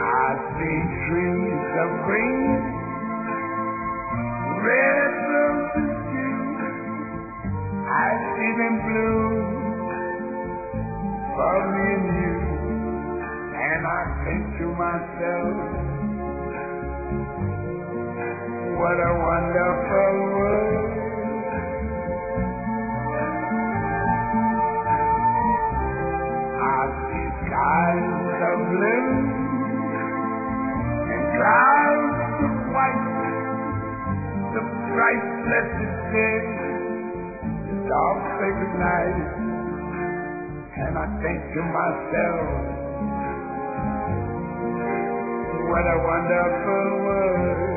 I see trees of green, red roses too. I see them bloom for me and you. And I think to myself, what a wonderful world. I see skies of blue and clouds of white, the bright blessed day, the dark sacred night. And I think to myself, what a wonderful world.